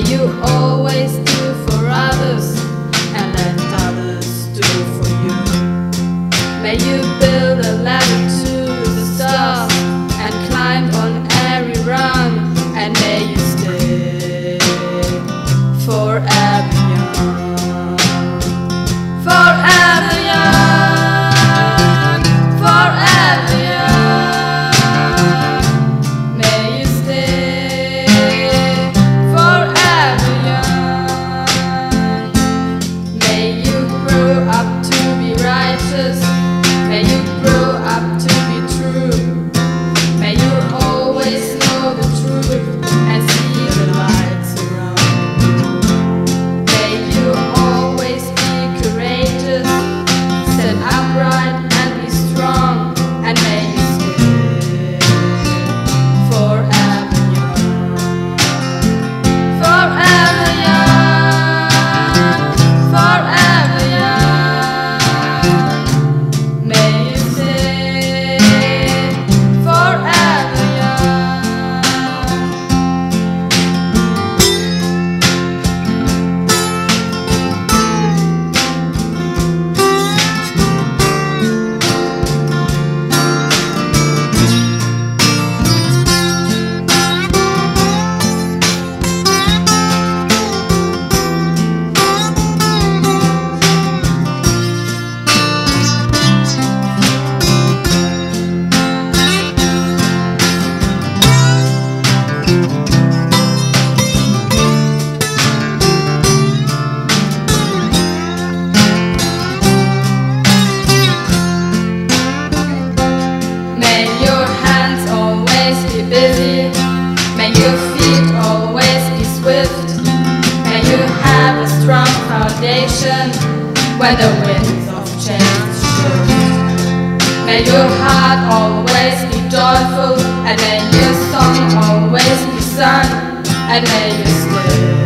you always do for others and let others do for you. May you build a ladder to the stars and climb on every rung, and may you stay forever young, forever young, forever young. May you stay forever young. May you grow up to be righteous. May you grow up to be true. May you always know the truth and see the lights around you. May you always be courageous, stand upright and be strong, and may you stay forever young, forever young, forever young. May you stay forever young. May your hands always be busy. May your feet always be swift. May you have a strong foundation when the winds of change shift. May your heart always be joyful, and may your song always be sung, and may you stay